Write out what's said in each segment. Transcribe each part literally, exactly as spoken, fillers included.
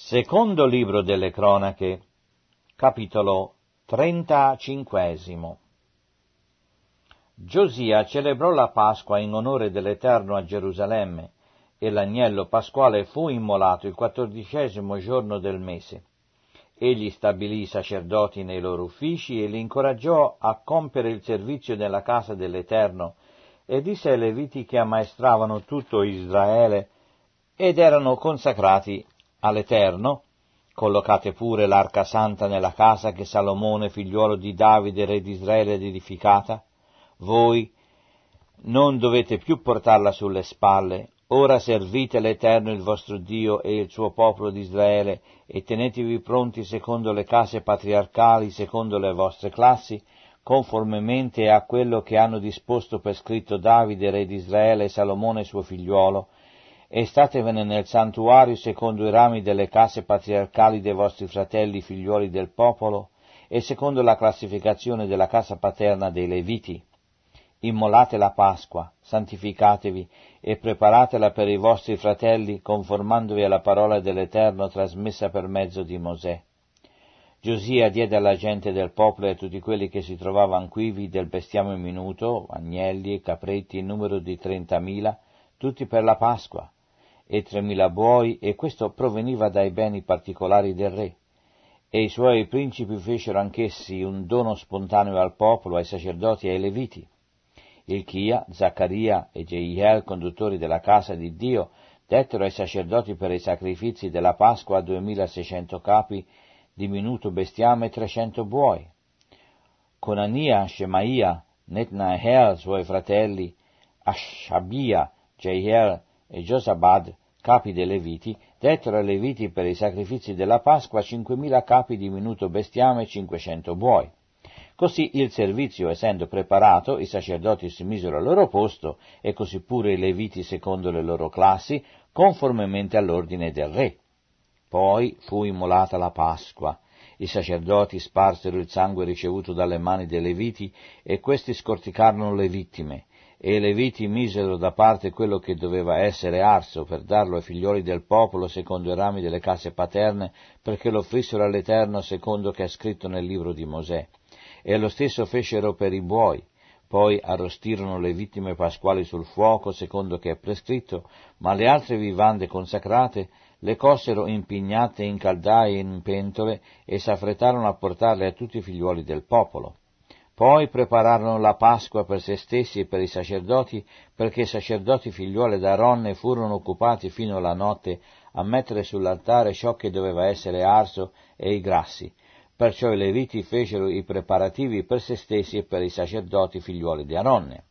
Secondo libro delle Cronache, capitolo trentacinquesimo. Giosia celebrò la Pasqua in onore dell'Eterno a Gerusalemme, e l'agnello pasquale fu immolato il quattordicesimo giorno del mese. Egli stabilì i sacerdoti nei loro uffici e li incoraggiò a compiere il servizio nella casa dell'Eterno, e disse ai Leviti che ammaestravano tutto Israele ed erano consacrati all'Eterno: collocate pure l'arca santa nella casa che Salomone, figliuolo di Davide, re di Israele, ed edificata. Voi non dovete più portarla sulle spalle. Ora servite l'Eterno il vostro Dio e il suo popolo di Israele, e tenetevi pronti secondo le case patriarcali, secondo le vostre classi, conformemente a quello che hanno disposto per scritto Davide, re di Israele, e Salomone suo figliuolo, e statevene nel santuario secondo i rami delle case patriarcali dei vostri fratelli figliuoli del popolo, e secondo la classificazione della casa paterna dei Leviti. Immolate la Pasqua, santificatevi e preparatela per i vostri fratelli, conformandovi alla parola dell'Eterno trasmessa per mezzo di Mosè. Giosia diede alla gente del popolo e a tutti quelli che si trovavano quivi del bestiame minuto, agnelli e capretti in numero di trentamila, tutti per la Pasqua, e tremila buoi, e questo proveniva dai beni particolari del re. E i suoi principi fecero anch'essi un dono spontaneo al popolo, ai sacerdoti e ai Leviti. Ilchia, Zaccaria e Jeiel, conduttori della casa di Dio, dettero ai sacerdoti per i sacrifici della Pasqua duemilaseicento capi di minuto bestiame e trecento buoi. Conania, Shemaia, Netnael, suoi fratelli, Ashabia, Jeiel e Josabad, capi dei Leviti, dettero ai Leviti per i sacrifici della Pasqua cinquemila capi di minuto bestiame e cinquecento buoi. Così il servizio essendo preparato, i sacerdoti si misero al loro posto, e così pure i Leviti secondo le loro classi, conformemente all'ordine del re. Poi fu immolata la Pasqua. I sacerdoti sparsero il sangue ricevuto dalle mani dei Leviti, e questi scorticarono le vittime, e i Leviti misero da parte quello che doveva essere arso per darlo ai figlioli del popolo secondo i rami delle case paterne, perché lo offrissero all'Eterno secondo che è scritto nel libro di Mosè. E lo stesso fecero per i buoi. Poi arrostirono le vittime pasquali sul fuoco, secondo che è prescritto, ma le altre vivande consacrate le cosero impignate in caldaie e in pentole, e s'affrettarono a portarle a tutti i figliuoli del popolo. Poi prepararono la Pasqua per se stessi e per i sacerdoti, perché i sacerdoti figliuoli d'Aaronne furono occupati fino alla notte a mettere sull'altare ciò che doveva essere arso e i grassi. Perciò i Leviti fecero i preparativi per se stessi e per i sacerdoti figliuoli di Aaronne.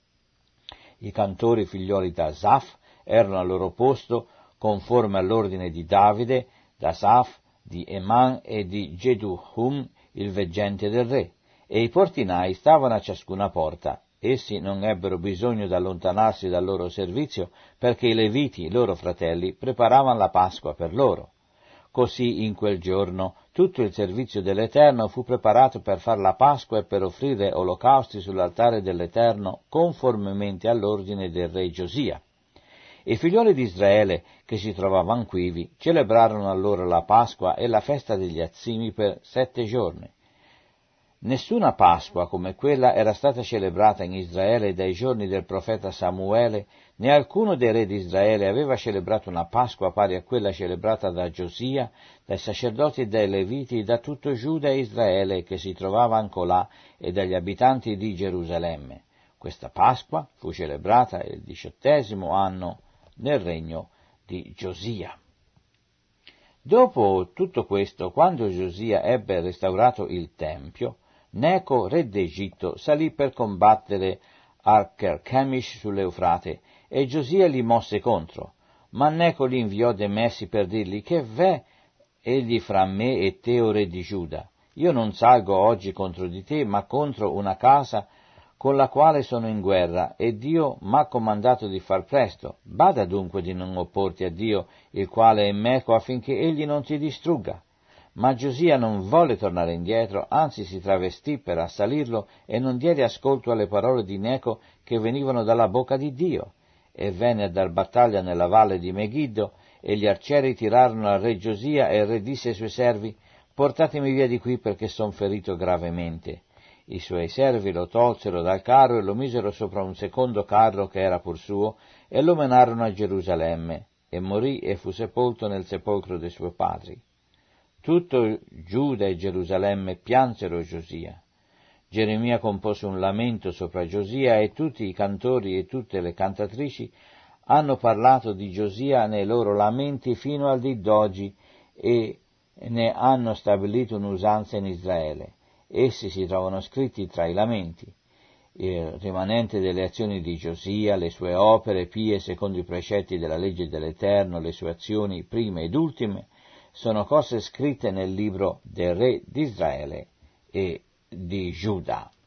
I cantori figliuoli d'Asaf erano al loro posto, conforme all'ordine di Davide, d'Asaf, di Eman e di Geduhum, il veggente del re, e i portinai stavano a ciascuna porta. Essi non ebbero bisogno di allontanarsi dal loro servizio, perché i Leviti, loro fratelli, preparavano la Pasqua per loro. Così in quel giorno tutto il servizio dell'Eterno fu preparato per far la Pasqua e per offrire olocausti sull'altare dell'Eterno, conformemente all'ordine del re Giosia. I figlioli di Israele, che si trovavano quivi, celebrarono allora la Pasqua e la festa degli Azzimi per sette giorni. Nessuna Pasqua come quella era stata celebrata in Israele dai giorni del profeta Samuele, né alcuno dei re di Israele aveva celebrato una Pasqua pari a quella celebrata da Giosia, dai sacerdoti e dai Leviti, da tutto Giuda e Israele che si trovava ancolà, e dagli abitanti di Gerusalemme. Questa Pasqua fu celebrata il diciottesimo anno nel regno di Giosia. Dopo tutto questo, quando Giosia ebbe restaurato il Tempio, Neco, re d'Egitto, salì per combattere a Carchemish sull'Eufrate, e Giosia gli mosse contro. Ma Neco gli inviò dei messi per dirgli: che v'è egli fra me e te, o re di Giuda? Io non salgo oggi contro di te, ma contro una casa con la quale sono in guerra, e Dio m'ha comandato di far presto. Bada dunque di non opporti a Dio, il quale è meco, affinché egli non ti distrugga. Ma Giosia non volle tornare indietro, anzi si travestì per assalirlo e non diede ascolto alle parole di Neco che venivano dalla bocca di Dio, e venne a dar battaglia nella valle di Megiddo, e gli arcieri tirarono al re Giosia, e il re disse ai suoi servi: «Portatemi via di qui, perché son ferito gravemente». I suoi servi lo tolsero dal carro e lo misero sopra un secondo carro che era pur suo, e lo menarono a Gerusalemme, e morì e fu sepolto nel sepolcro dei suoi padri. Tutto Giuda e Gerusalemme piansero Giosia. Geremia compose un lamento sopra Giosia, e tutti i cantori e tutte le cantatrici hanno parlato di Giosia nei loro lamenti fino al dì d'oggi, e ne hanno stabilito un'usanza in Israele. Essi si trovano scritti tra i lamenti. Il rimanente delle azioni di Giosia, le sue opere pie secondo i precetti della legge dell'Eterno, le sue azioni prime ed ultime, sono cose scritte nel libro del re di Israele e di Giuda.